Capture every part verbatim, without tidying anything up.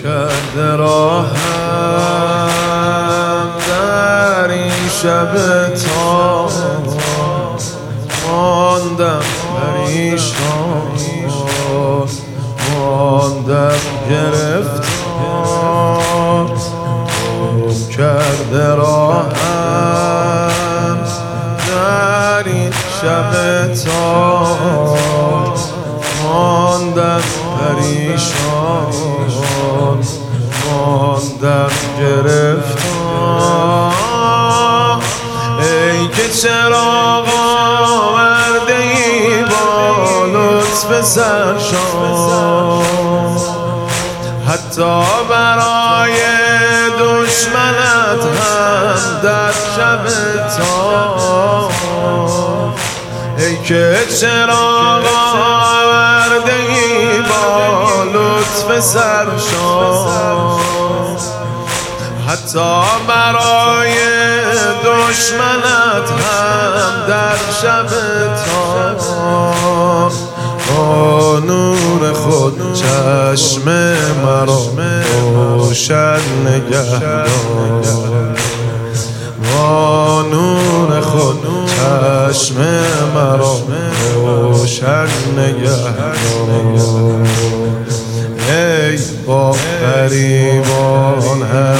کرده راهم در این شب تا ماندم پریشان، ماندم گرفتار. گم کرده راهم در این شب تا ماندم پریشان، ماندم گرفتار. ای که چراغ آورده ای با لطف سرشان، حتی برای دشمنت هم در شب تار. ای که چراغ آورده ای با لطف سرشان، حتی برای دشمنت هم در شب تار. با نور خود چشم مرا روشن نگهدار، با نور خود چشم مرا روشن نگهدار. ای با غریبان هم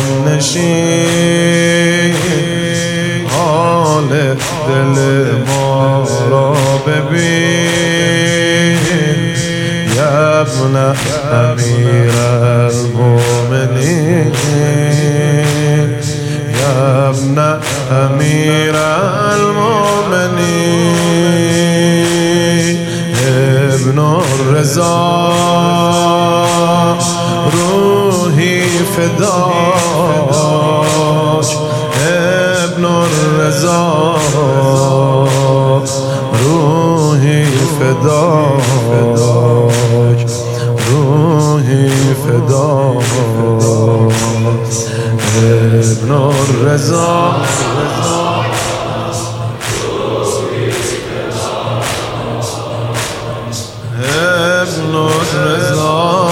نشین، حال دل ما را ببین. یا ابن امیر المؤمنین، یا ابن امیر المؤمنین. ابن الرضا روحی فداک، ابن الرضا روحی فداک، روحی فداک. ابن الرضا ابن الرضا.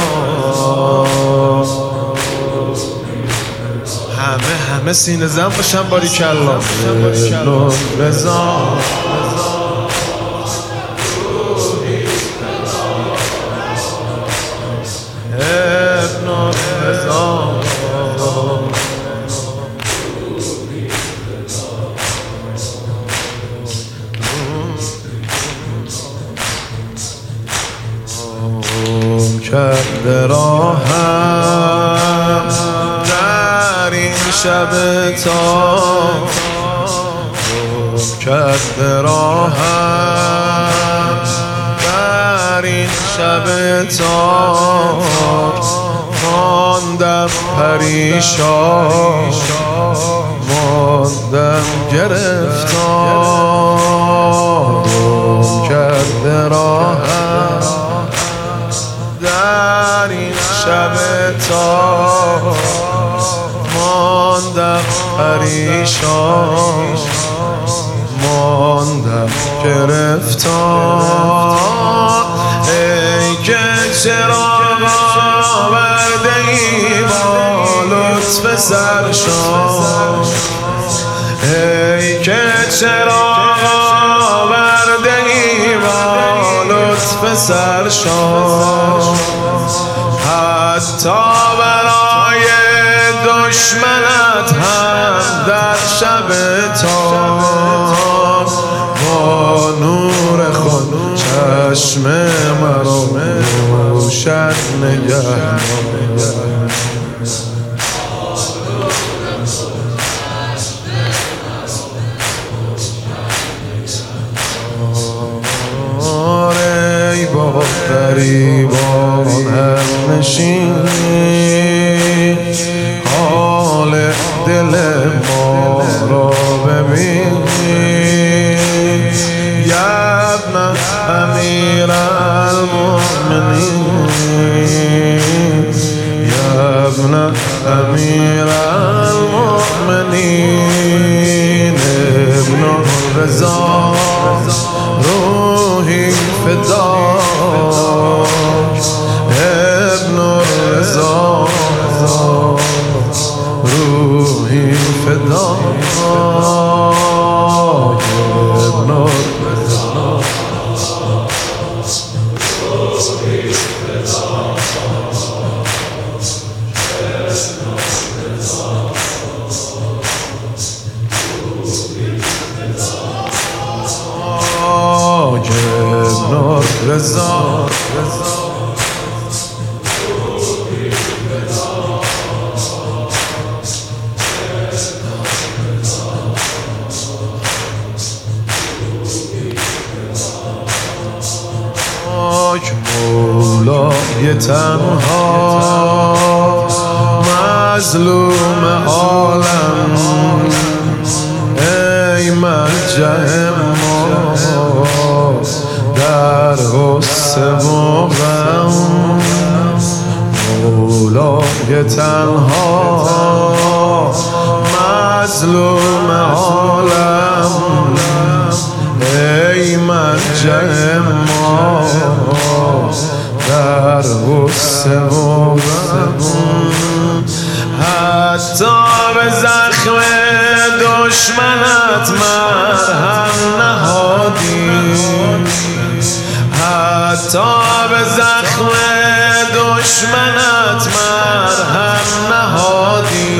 همه همه سینه زن باشن باریکالله. ابن الرضا ابن الرضا. گم کرده راهم در این شب تا، گم کرده راهم در این شب تا ماندم پریشان، ماندم گرفتار. گم کرده راهم در این شب تا ماندم پریشان، ماندم گرفتار. ای که چراغ آورده ای با لطف سرشان، ای که چراغ آورده ای با لطف سرشان، حتی برای دشمنت هم در شب تار. با نور خود چشم مرا روشن نگهدار. ای با غریبان هم نشین، حال دل ما را ببین. یا ابن امیر المؤمنین، یا ابن امیر المؤمنین. ابن الرضا روحی فداک، ابن الرضا مولای تنها مظلوم عالم ای مرجع ما در غصه و غم مولای تنها مظلوم عالم ای مرجع ما در غصه و غم حتی به زخم دشمنت مرهم نهادی حتی به زخم دشمنت مرهم نهادی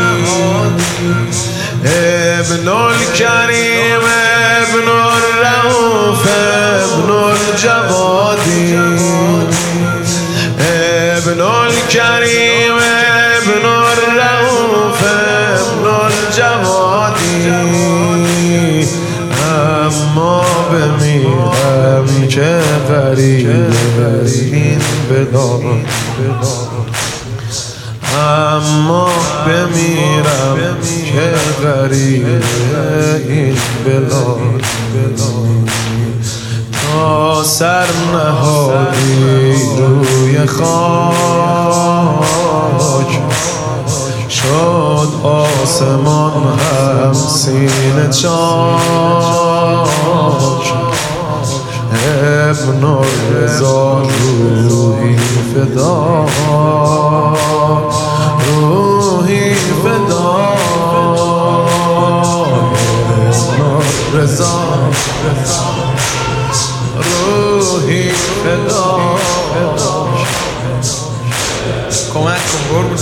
ابن الکریم ابن الرؤوف ابن الجوادی ابن الکریم ابن الرؤوف ابن الجوادی اما بمیرم که غریب این بلاد اما بمیرم که غریب این بلاد تا سر نهادی روی خاک شد آسمان هم سینه چاک ابن الرضا روحی فدا روحی فدا ابن الرضا روحی فدا کمک کن قربونت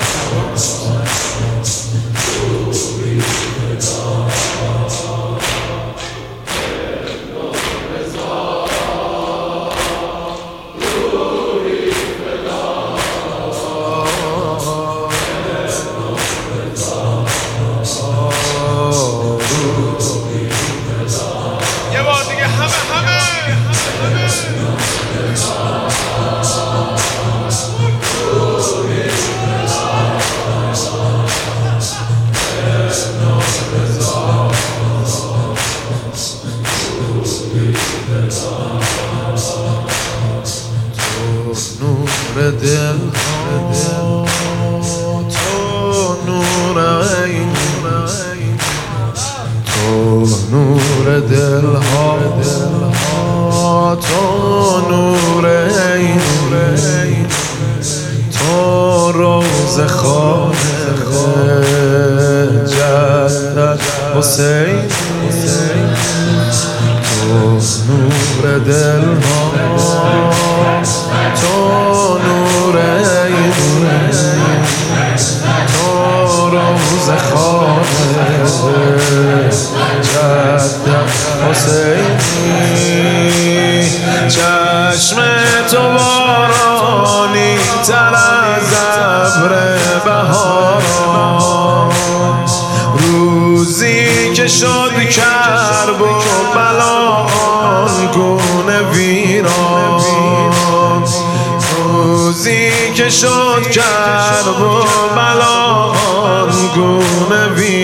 دل تو نور عین تو نور دل ها تو نور عین تو روز خانه جدت حسین تو نور دل ها تو نور عین تو روز خانه جدت حسینی چشم تو بارانی تر از ابر بهاران روزی که شد کرب و بلا آنگونه ویران روزی که شد کرب و بلا آنگونه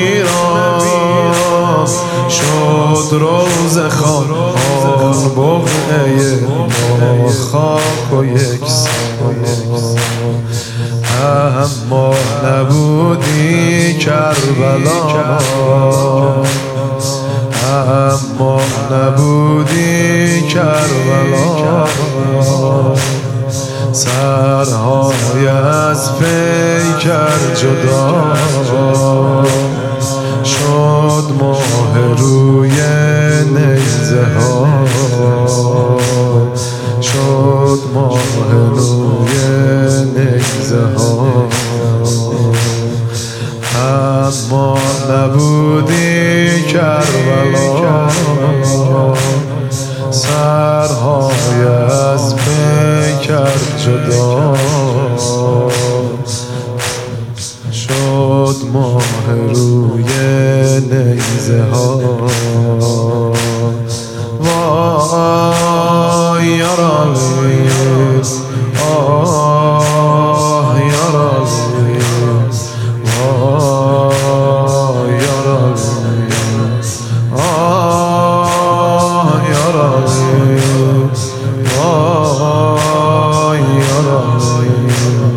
ویران شد روز خان بقعه ما خاک و یک سان اما نبودی کربلا اما نبودی کربلا سرهای از پیکر جدا شد ماه روی نیزه ها شد ماه روی نیزه ها اما نبودی کربلا سرهای از پیکر جدا شد ماه روی نیزه ها. وای یا ربی آه یا ربی وای یا ربی آه یا ربی وای یا ربی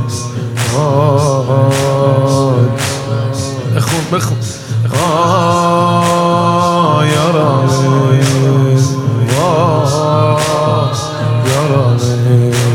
وای بخون بخون آه یا ربی وای یا ربی